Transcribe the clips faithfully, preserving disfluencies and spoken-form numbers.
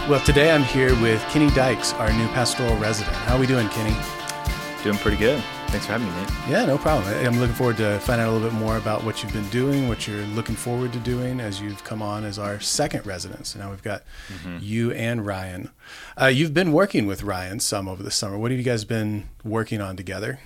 Well, today I'm here with Kenny Dykes, our new pastoral resident. How are we doing, Kenny? Doing pretty good. Thanks for having me, Nate. Yeah, no problem. I'm looking forward to finding out a little bit more about what you've been doing, what you're looking forward to doing as you've come on as our second resident. So now we've got mm-hmm. you and Ryan. Uh, you've been working with Ryan some over the summer. What have you guys been working on together?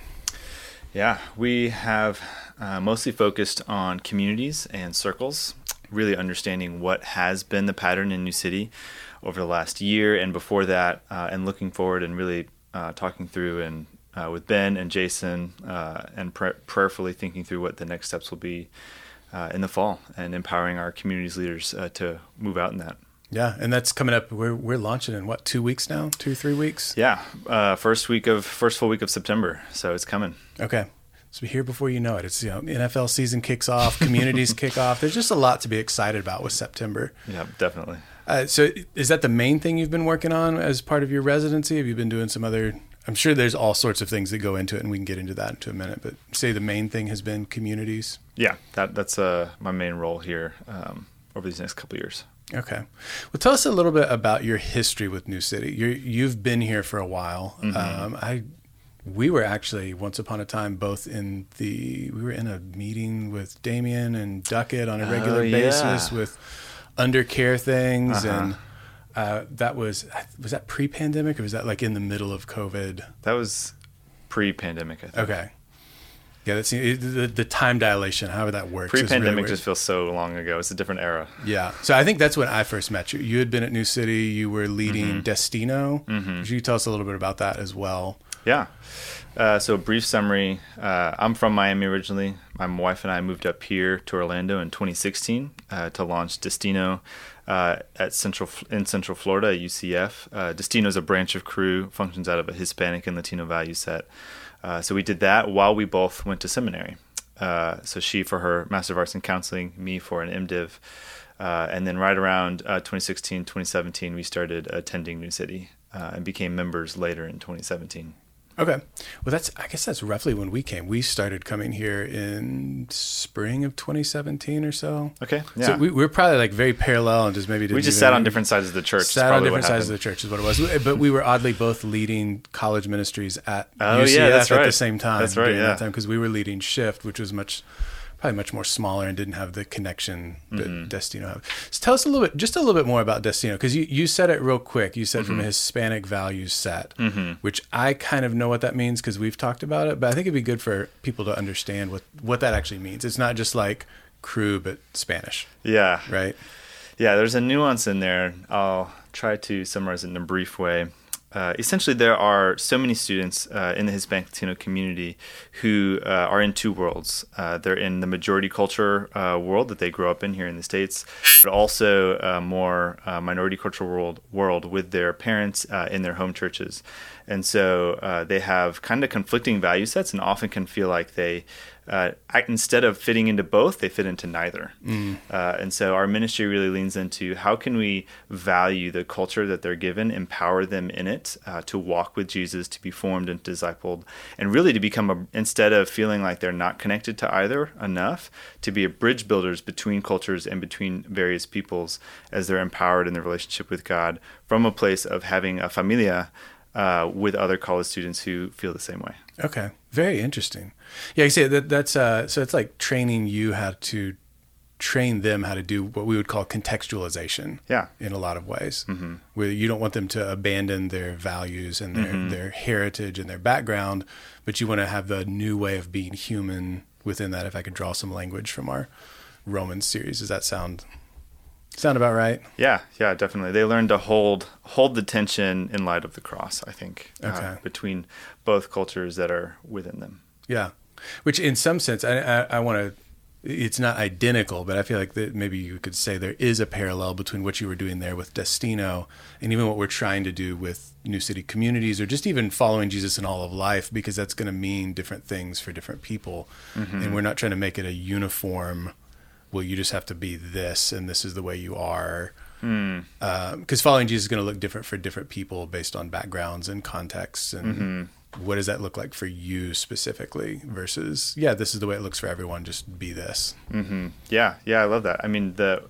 Yeah, we have uh, mostly focused on communities and circles, really understanding what has been the pattern in New City over the last year and before that, uh, and looking forward and really uh, talking through and uh, with Ben and Jason uh, and pr- prayerfully thinking through what the next steps will be uh, in the fall and empowering our communities leaders uh, to move out in that. Yeah, and that's coming up. We're we're launching in what, two weeks now? Two, three weeks? Yeah, uh, first week of first full week of September. So it's coming. Okay, so here before you know it, it's, you know, N F L season kicks off, communities kick off. There's just a lot to be excited about with September. Yeah, definitely. Uh, so is that the main thing you've been working on as part of your residency? Have you been doing some other? I'm sure there's all sorts of things that go into it, and we can get into that into a minute. But say the main thing has been communities. Yeah, that that's uh, my main role here um, over these next couple of years. Okay. Well, tell us a little bit about your history with New City. You're, you've been here for a while. Mm-hmm. Um, I, we were actually once upon a time both in the, we were in a meeting with Damien and Duckett on a regular oh, yeah. basis with undercare things. Uh-huh. And uh, that was, was that pre-pandemic or was that like in the middle of COVID? That was pre-pandemic, I think. Okay. Yeah, that's the, the time dilation, however that works. Pre-pandemic really just feels so long ago. It's a different era. Yeah. So I think that's when I first met you. You had been at New City. You were leading mm-hmm. Destino. Mm-hmm. Could you tell us a little bit about that as well? Yeah. Uh, so a brief summary. Uh, I'm from Miami originally. My wife and I moved up here to Orlando in twenty sixteen uh, to launch Destino uh, at Central in Central Florida at U C F. Uh, Destino is a branch of Cru, functions out of a Hispanic and Latino value set. Uh, so we did that while we both went to seminary. Uh, so she for her Master of Arts in Counseling, me for an MDiv. Uh, and then right around uh, twenty sixteen, twenty seventeen, we started attending New City uh, and became members later in twenty seventeen. Okay. Well, that's, I guess that's roughly when we came. We started coming here in spring of twenty seventeen or so. Okay. Yeah. So we, we were probably like very parallel and just maybe didn't We just even, sat on different sides of the church. Sat on different sides of the church is what it was. But we were oddly both leading college ministries at oh, U C F yeah, that's at right. the same time. That's right, yeah. Because we were leading Shift, which was much... probably much more smaller and didn't have the connection that mm-hmm. Destino had. So tell us a little bit, just a little bit more about Destino, because you, you said it real quick. You said mm-hmm. from a Hispanic values set, mm-hmm. which I kind of know what that means because we've talked about it, but I think it'd be good for people to understand what, what that actually means. It's not just like Cru, but Spanish. Yeah. Right? Yeah, there's a nuance in there. I'll try to summarize it in a brief way. Uh, essentially, there are so many students uh, in the Hispanic Latino community who uh, are in two worlds. Uh, they're in the majority culture uh, world that they grow up in here in the States, but also a more uh, minority cultural world, world with their parents uh, in their home churches. And so uh, they have kind of conflicting value sets and often can feel like they, uh, instead of fitting into both, they fit into neither. Mm. Uh, and so our ministry really leans into how can we value the culture that they're given, empower them in it uh, to walk with Jesus, to be formed and discipled, and really to become, a, instead of feeling like they're not connected to either enough, to be a bridge builders between cultures and between various peoples as they're empowered in their relationship with God from a place of having a familia Uh, with other college students who feel the same way. Okay, very interesting. Yeah, you say that that's uh, so it's like training you how to train them how to do what we would call contextualization. Yeah, in a lot of ways, mm-hmm. where you don't want them to abandon their values and their mm-hmm. their heritage and their background, but you want to have the new way of being human within that. If I could draw some language from our Romans series, does that sound? Sound about right? Yeah, yeah, definitely. They learn to hold hold the tension in light of the cross, I think, okay. uh, between both cultures that are within them. Yeah, which in some sense, I, I, I want to, it's not identical, but I feel like that maybe you could say there is a parallel between what you were doing there with Destino and even what we're trying to do with New City communities or just even following Jesus in all of life, because that's going to mean different things for different people. Mm-hmm. And we're not trying to make it a uniform, well, you just have to be this, and this is the way you are. Because mm. uh, following Jesus is going to look different for different people based on backgrounds and contexts. And mm-hmm. what does that look like for you specifically versus, yeah, this is the way it looks for everyone, just be this. Mm-hmm. Yeah, yeah, I love that. I mean, the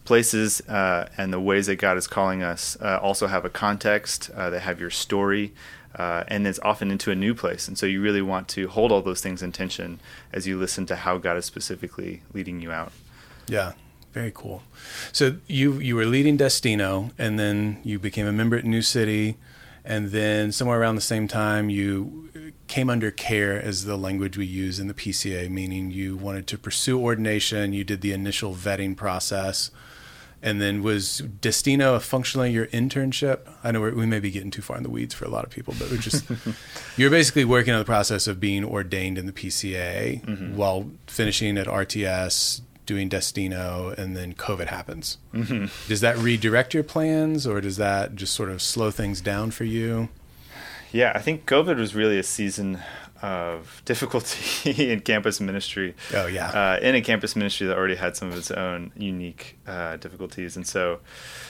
places uh, and the ways that God is calling us uh, also have a context. Uh, they have your story, uh, and it's often into a new place. And so you really want to hold all those things in tension as you listen to how God is specifically leading you out. Yeah, very cool. So you you were leading Destino, and then you became a member at New City, and then somewhere around the same time you came under care, as the language we use in the P C A, meaning you wanted to pursue ordination. You did the initial vetting process. And then was Destino functionally your internship? I know we're, we may be getting too far in the weeds for a lot of people, but we're just, you're basically working on the process of being ordained in the P C A mm-hmm. while finishing at R T S, doing Destino, and then COVID happens. Mm-hmm. Does that redirect your plans, or does that just sort of slow things down for you? Yeah, I think COVID was really a season of difficulty in campus ministry. Oh, yeah. Uh, in a campus ministry that already had some of its own unique uh, difficulties. And so,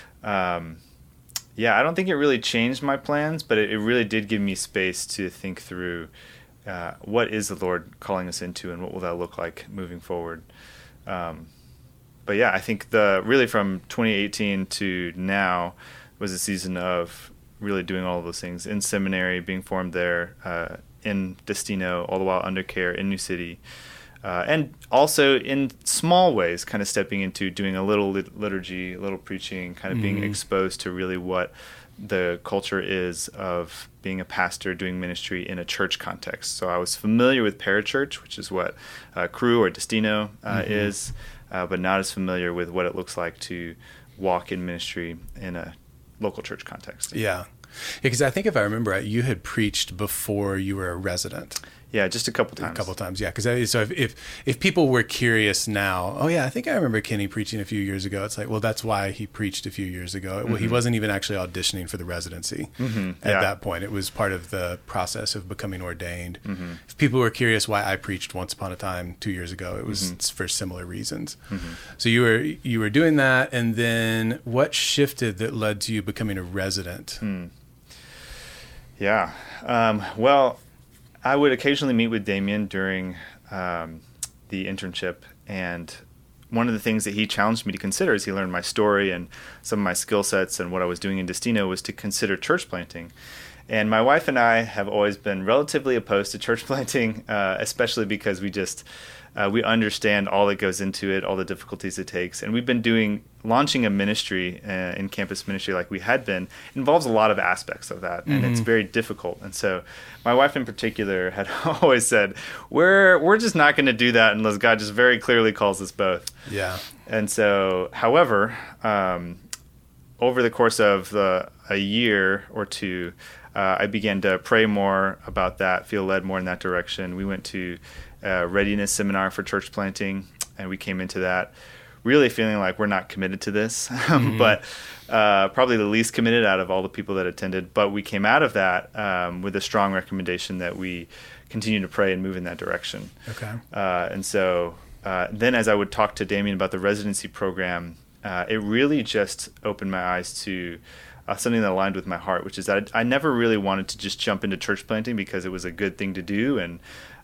um, yeah, I don't think it really changed my plans, but it, it really did give me space to think through uh, what is the Lord calling us into, and what will that look like moving forward. Um, but yeah, I think the really from twenty eighteen to now was a season of really doing all of those things in seminary, being formed there, uh, in Destino, all the while under care in New City, uh, and also in small ways, kind of stepping into doing a little lit- liturgy, a little preaching, kind of mm-hmm. being exposed to really what the culture is of being a pastor doing ministry in a church context. So I was familiar with parachurch, which is what uh, Cru or Destino uh, mm-hmm. is, uh, but not as familiar with what it looks like to walk in ministry in a local church context. Yeah. Because I think if I remember right, you had preached before you were a resident. Yeah, just a couple times. A couple times, yeah. Because so if, if if people were curious now, oh yeah, I think I remember Kenny preaching a few years ago. It's like, well, that's why he preached a few years ago. Mm-hmm. Well, he wasn't even actually auditioning for the residency mm-hmm. at yeah. that point. It was part of the process of becoming ordained. Mm-hmm. If people were curious why I preached once upon a time two years ago, it was mm-hmm. for similar reasons. Mm-hmm. So you were you were doing that, and then what shifted that led to you becoming a resident? Mm. Yeah. Um, well, I would occasionally meet with Damien during um, the internship, and one of the things that he challenged me to consider as he learned my story and some of my skill sets and what I was doing in Destino was to consider church planting. And my wife and I have always been relatively opposed to church planting, uh, especially because we just uh, we understand all that goes into it, all the difficulties it takes. And we've been doing launching a ministry uh, in campus ministry like we had been involves a lot of aspects of that, and mm-hmm. it's very difficult. And so my wife in particular had always said, we're we're just not going to do that unless God just very clearly calls us both. Yeah. And so, however, um, over the course of the, a year or two, uh, I began to pray more about that, feel led more in that direction. We went to a readiness seminar for church planting, and we came into that really feeling like we're not committed to this, mm-hmm. but uh, probably the least committed out of all the people that attended. But we came out of that um, with a strong recommendation that we continue to pray and move in that direction. Okay. Uh, and so uh, then as I would talk to Damien about the residency program, uh, it really just opened my eyes to uh, something that aligned with my heart, which is that I, I never really wanted to just jump into church planting because it was a good thing to do, and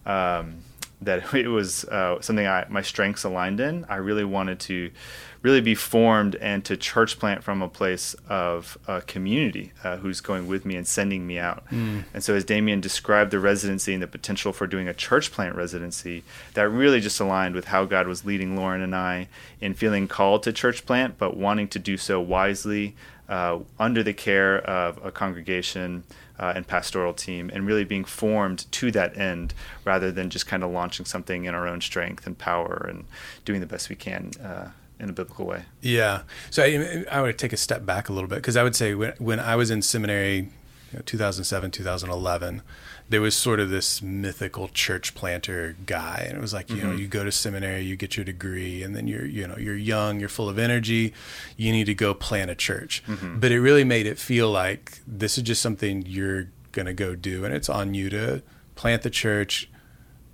um, that it was uh, something I, my strengths aligned in. I really wanted to really be formed and to church plant from a place of a community uh, who's going with me and sending me out. Mm. And so as Damien described the residency and the potential for doing a church plant residency, that really just aligned with how God was leading Lauren and I in feeling called to church plant, but wanting to do so wisely uh, under the care of a congregation Uh, and pastoral team, and really being formed to that end rather than just kind of launching something in our own strength and power and doing the best we can uh, in a biblical way. Yeah. So I, I would take a step back a little bit, because I would say when, when I was in seminary, you know, two thousand seven, two thousand eleven, there was sort of this mythical church planter guy. And it was like, you mm-hmm. know, you go to seminary, you get your degree, and then you're, you know, you're young, you're full of energy, you need to go plant a church. Mm-hmm. But it really made it feel like this is just something you're going to go do, and it's on you to plant the church,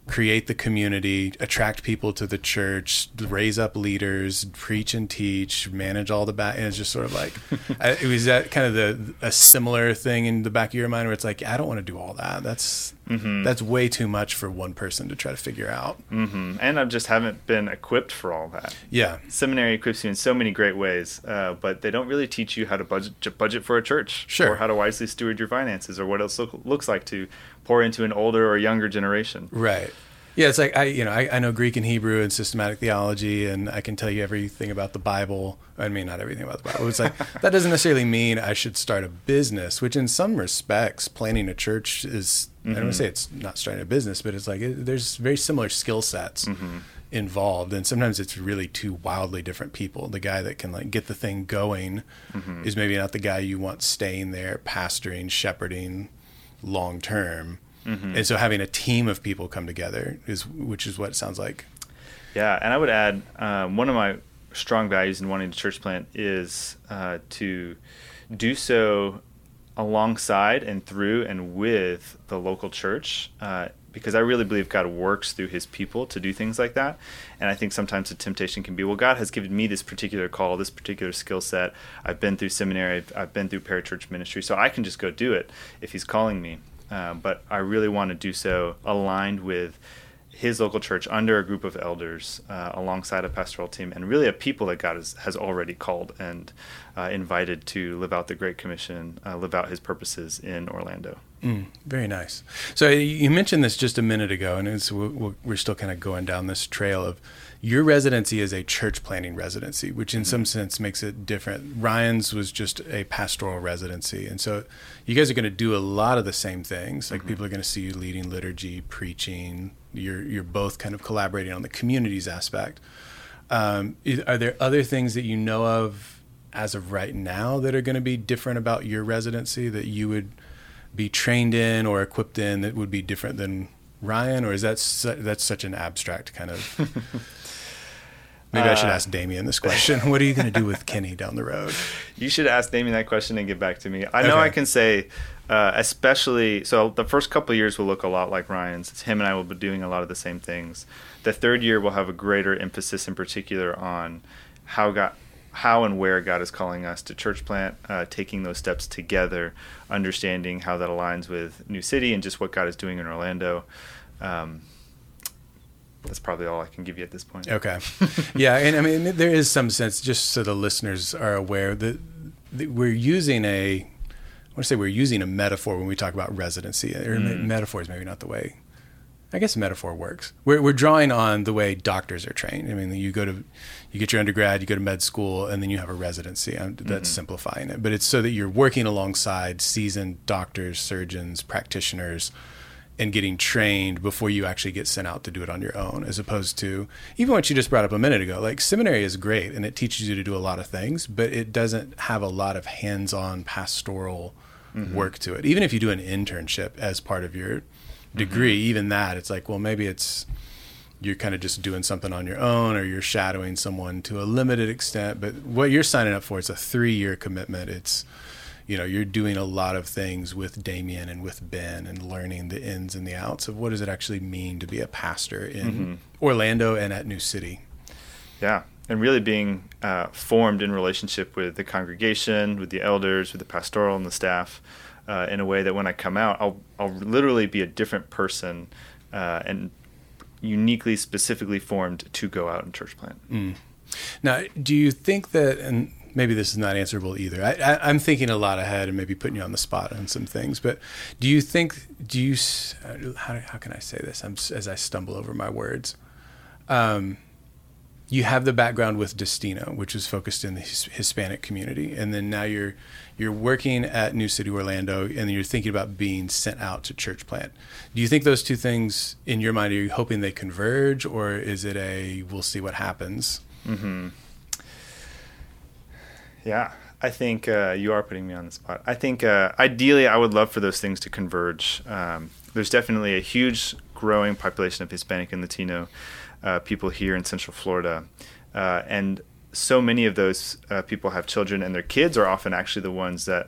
create the community, attract people to the church, raise up leaders, preach and teach, manage all the back. And it's just sort of like, I, it was that kind of the a similar thing in the back of your mind where it's like, I don't want to do all that. That's mm-hmm. that's way too much for one person to try to figure out. Mm-hmm. And I just haven't been equipped for all that. Yeah, seminary equips you in so many great ways, uh, but they don't really teach you how to budget budget for a church, sure, or how to wisely steward your finances, or what else look, looks like to pour into an older or younger generation. Right. Yeah, it's like I, you know, I, I know Greek and Hebrew and systematic theology, and I can tell you everything about the Bible. I mean, not everything about the Bible. It's like that doesn't necessarily mean I should start a business. Which, in some respects, planning a church is. Mm-hmm. I don't want to say it's not starting a business, but it's like it, there's very similar skill sets mm-hmm. involved, and sometimes it's really two wildly different people. The guy that can like get the thing going mm-hmm. is maybe not the guy you want staying there, pastoring, shepherding, long term. Mm-hmm. And so having a team of people come together is, which is what it sounds like. Yeah. And I would add, um, one of my strong values in wanting to church plant is uh, to do so alongside and through and with the local church, uh, because I really believe God works through his people to do things like that. And I think sometimes the temptation can be, well, God has given me this particular call, this particular skill set. I've been through seminary. I've, I've been through parachurch ministry, so I can just go do it if he's calling me. Uh, but I really want to do so aligned with his local church, under a group of elders, uh, alongside a pastoral team, and really a people that God has, has already called and uh, invited to live out the Great Commission, uh, live out his purposes in Orlando. Mm, very nice. So you mentioned this just a minute ago, and it's, we're still kind of going down this trail of your residency is a church planting residency, which in mm-hmm. some sense makes it different. Ryan's was just a pastoral residency. And so you guys are going to do a lot of the same things. Like mm-hmm. people are going to see you leading liturgy, preaching. You're you're both kind of collaborating on the communities aspect. Um, are there other things that you know of as of right now that are going to be different about your residency that you would be trained in or equipped in that would be different than Ryan? Or is that su- that's such an abstract kind of... Maybe I should ask Damien this question. What are you going to do with Kenny down the road? You should ask Damien that question and get back to me. I know okay. I can say, uh, especially, so the first couple of years will look a lot like Ryan's. It's him and I will be doing a lot of the same things. The third year will have a greater emphasis in particular on how God, how and where God is calling us to church plant, uh, taking those steps together, understanding how that aligns with New City and just what God is doing in Orlando. Um, That's probably all I can give you at this point. Okay. Yeah, and I mean, there is some sense, just so the listeners are aware, that, that we're using a, I want to say we're using a metaphor when we talk about residency. Or mm. metaphor is maybe not the way, I guess metaphor works. We're we're drawing on the way doctors are trained. I mean, you go to, you get your undergrad, you go to med school, and then you have a residency. That's mm-hmm. simplifying it. But it's so that you're working alongside seasoned doctors, surgeons, practitioners, and getting trained before you actually get sent out to do it on your own, as opposed to even what you just brought up a minute ago. Like seminary is great and it teaches you to do a lot of things, but it doesn't have a lot of hands-on pastoral mm-hmm. work to it. Even if you do an internship as part of your degree, mm-hmm. even that, it's like, well, maybe it's you're kind of just doing something on your own, or you're shadowing someone to a limited extent. But what you're signing up for is a three-year commitment. It's You know, you're doing a lot of things with Damien and with Ben and learning the ins and the outs of what does it actually mean to be a pastor in mm-hmm. Orlando and at New City. Yeah, and really being uh, formed in relationship with the congregation, with the elders, with the pastoral and the staff, uh, in a way that when I come out, I'll I'll literally be a different person uh, and uniquely, specifically formed to go out and church plant. Mm. Now, do you think that, and maybe this is not answerable either. I, I, I'm thinking a lot ahead and maybe putting you on the spot on some things. But do you think? Do you? How, how can I say this? I'm, as I stumble over my words. Um, you have the background with Destino, which is focused in the Hispanic community, and then now you're you're working at New City Orlando, and you're thinking about being sent out to church plant. Do you think those two things, in your mind, are you hoping they converge, or is it a we'll see what happens? Mm-hmm. Yeah, I think uh, you are putting me on the spot. I think uh, ideally I would love for those things to converge. Um, there's definitely a huge growing population of Hispanic and Latino uh, people here in Central Florida. Uh, and so many of those uh, people have children, and their kids are often actually the ones that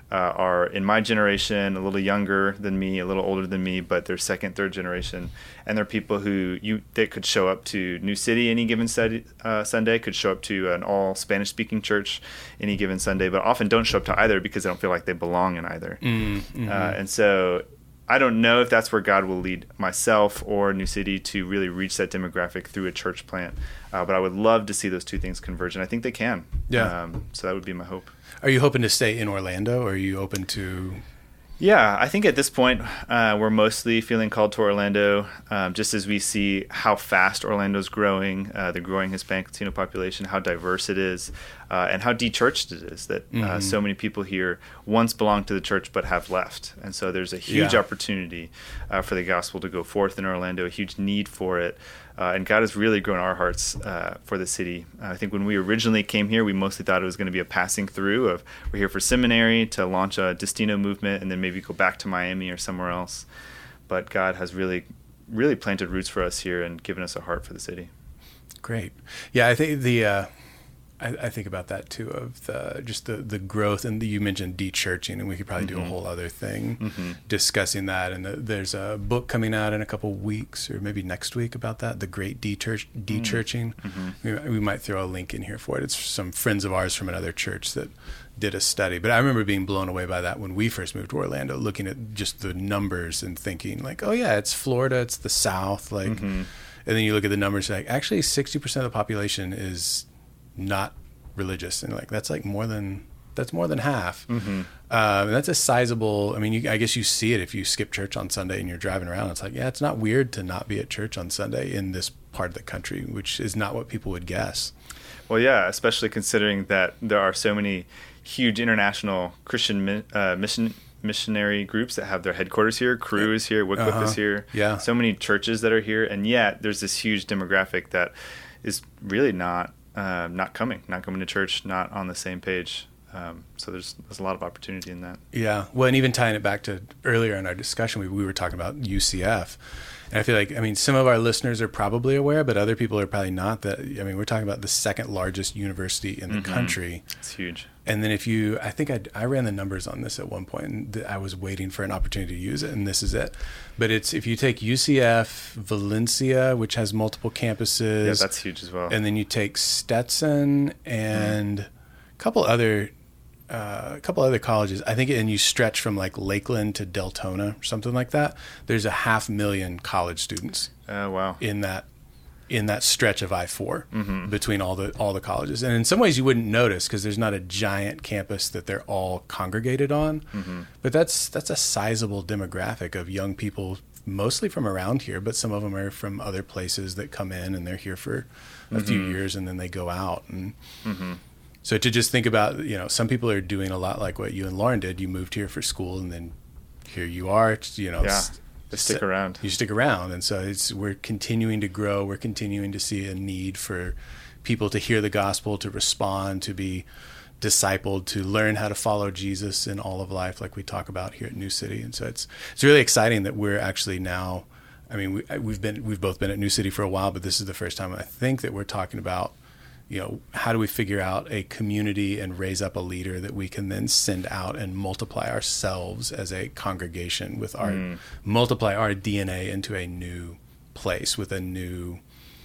uh, are in my generation, a little younger than me, a little older than me, but they're second, third generation, and they're people who you they could show up to New City any given study, uh, Sunday, could show up to an all Spanish-speaking church any given Sunday, but often don't show up to either because they don't feel like they belong in either. Mm-hmm. Uh, and so I don't know if that's where God will lead myself or New City to really reach that demographic through a church plant. Uh, but I would love to see those two things converge, and I think they can. Yeah. Um, so that would be my hope. Are you hoping to stay in Orlando, or are you open to... Yeah, I think at this point, uh, we're mostly feeling called to Orlando, um, just as we see how fast Orlando's growing, uh, the growing Hispanic Latino population, how diverse it is, uh, and how de-churched it is, that uh, mm-hmm. so many people here once belonged to the church but have left. And so there's a huge yeah. opportunity uh, for the gospel to go forth in Orlando, a huge need for it. Uh, and God has really grown our hearts uh, for the city. Uh, I think when we originally came here, we mostly thought it was going to be a passing through of we're here for seminary to launch a Destino movement and then maybe go back to Miami or somewhere else. But God has really, really planted roots for us here and given us a heart for the city. Great. Yeah, I think the uh, I, I think about that too, of the just the, the growth, and the, you mentioned de-churching, and we could probably mm-hmm. do a whole other thing mm-hmm. discussing that. And the, there's a book coming out in a couple weeks, or maybe next week, about that, the Great De-church, De-churching. Mm-hmm. We, we might throw a link in here for it. It's some friends of ours from another church that did a study. But I remember being blown away by that when we first moved to Orlando, looking at just the numbers and thinking like, oh yeah, it's Florida, it's the South, like, mm-hmm. and then you look at the numbers, like actually sixty percent of the population is not religious, and like that's like more than that's more than half. Mm-hmm. Um, that's a sizable. I mean, you, I guess you see it if you skip church on Sunday and you're driving around. It's like, yeah, it's not weird to not be at church on Sunday in this part of the country, which is not what people would guess. Well, yeah, especially considering that there are so many huge international Christian uh, mission missionary groups that have their headquarters here. Cru is here, Wycliffe uh-huh. is here. Yeah, so many churches that are here, and yet there's this huge demographic that is really not. Uh, not coming, not coming to church, not on the same page. Um, so there's there's a lot of opportunity in that. Yeah. Well, and even tying it back to earlier in our discussion, we, we were talking about U C F. And I feel like, I mean, some of our listeners are probably aware, but other people are probably not. That I mean, we're talking about the second largest university in the mm-hmm. country. It's huge. And then if you, I think I, I ran the numbers on this at one point, and I was waiting for an opportunity to use it, and this is it. But it's, if you take U C F, Valencia, which has multiple campuses. Yeah, that's huge as well. And then you take Stetson and mm. a couple other, uh, a couple other colleges, I think, and you stretch from like Lakeland to Deltona or something like that. There's a half million college students. Oh, wow. In that in that stretch of I four mm-hmm. between all the all the colleges. And in some ways you wouldn't notice because there's not a giant campus that they're all congregated on. Mm-hmm. But that's that's a sizable demographic of young people, mostly from around here, but some of them are from other places that come in and they're here for a mm-hmm. few years and then they go out. And mm-hmm. so to just think about, you know, some people are doing a lot like what you and Lauren did. You moved here for school and then here you are, it's, you know, yeah. They stick around. You stick around, and so it's we're continuing to grow. We're continuing to see a need for people to hear the gospel, to respond, to be discipled, to learn how to follow Jesus in all of life, like we talk about here at New City. And so it's it's really exciting that we're actually now. I mean, we, we've been we've both been at New City for a while, but this is the first time I think that we're talking about, you know, how do we figure out a community and raise up a leader that we can then send out and multiply ourselves as a congregation with our, mm. multiply our D N A into a new place with a new,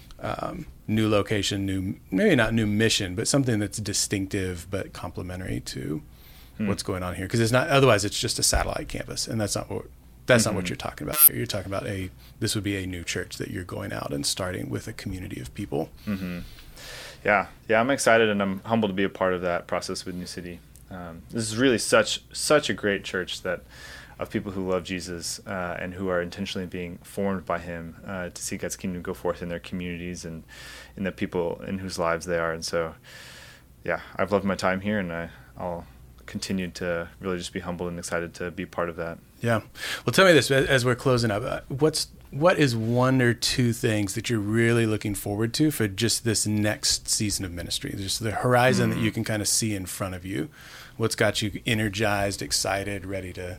um, new location, new, maybe not new mission, but something that's distinctive but complementary to mm. what's going on here. Because it's not, otherwise it's just a satellite campus, and that's not what, that's mm-hmm. not what you're talking about. You're talking about a, this would be a new church that you're going out and starting with a community of people. Mm-hmm. Yeah, yeah, I'm excited and I'm humbled to be a part of that process with New City. Um, this is really such such a great church that of people who love Jesus uh, and who are intentionally being formed by Him uh, to see God's kingdom go forth in their communities and in the people in whose lives they are. And so, yeah, I've loved my time here, and I, I'll continue to really just be humbled and excited to be part of that. Yeah. Well, tell me this as we're closing up. What's What is one or two things that you're really looking forward to for just this next season of ministry? Just the horizon mm. that you can kind of see in front of you. What's got you energized, excited, ready to...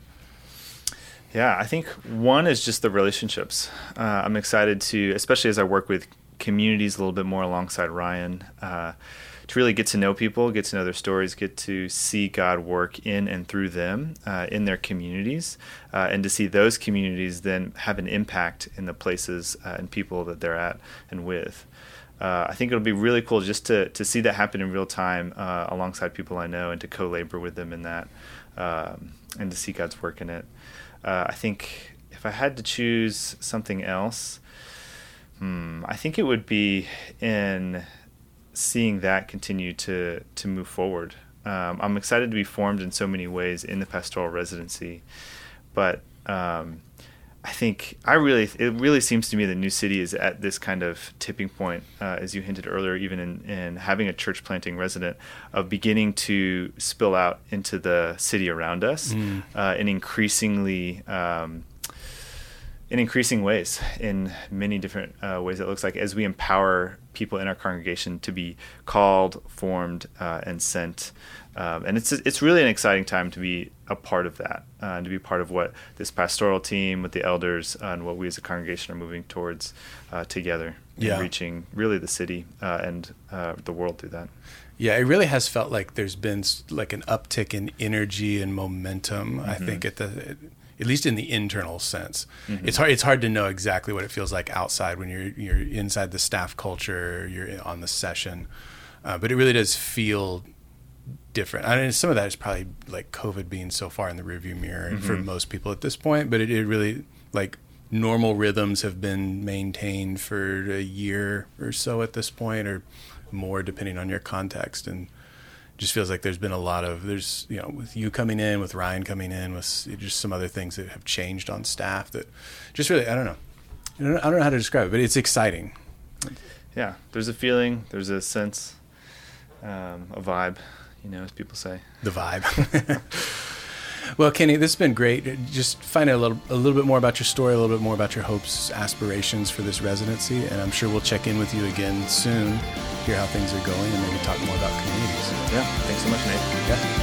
Yeah, I think one is just the relationships. Uh, I'm excited to, especially as I work with communities a little bit more alongside Ryan, uh, to really get to know people, get to know their stories, get to see God work in and through them uh, in their communities, uh, and to see those communities then have an impact in the places uh, and people that they're at and with. Uh, I think it'll be really cool just to, to see that happen in real time uh, alongside people I know and to co-labor with them in that um, and to see God's work in it. Uh, I think if I had to choose something else, hmm, I think it would be in seeing that continue to, to move forward. Um, I'm excited to be formed in so many ways in the pastoral residency, but um, I think I really, it really seems to me that New City is at this kind of tipping point, uh, as you hinted earlier, even in, in having a church planting resident, of beginning to spill out into the city around us mm. uh, in increasingly, um, in increasing ways, in many different uh, ways. It looks like as we empower people in our congregation to be called, formed, uh, and sent. Um, and it's it's really an exciting time to be a part of that, uh, and to be part of what this pastoral team with the elders uh, and what we as a congregation are moving towards uh, together, yeah. and reaching really the city uh, and uh, the world through that. Yeah, it really has felt like there's been like an uptick in energy and momentum. Mm-hmm. I think at the at least in the internal sense, mm-hmm. it's hard it's hard to know exactly what it feels like outside when you're you're inside the staff culture, you're on the session, uh, but it really does feel different. I mean, some of that is probably like COVID being so far in the rearview mirror mm-hmm. for most people at this point, but it, it really, like, normal rhythms have been maintained for a year or so at this point, or more depending on your context. And just feels like there's been a lot of, there's, you know, with you coming in, with Ryan coming in, with just some other things that have changed on staff that just really, I don't know. I don't, I don't know how to describe it, but it's exciting. Yeah, there's a feeling, there's a sense, um, a vibe. You know, as people say. The vibe. Well, Kenny, this has been great. Just find out a little, a little bit more about your story, a little bit more about your hopes, aspirations for this residency, and I'm sure we'll check in with you again soon, hear how things are going, and maybe talk more about communities. Yeah, thanks so much, Nate. Yeah.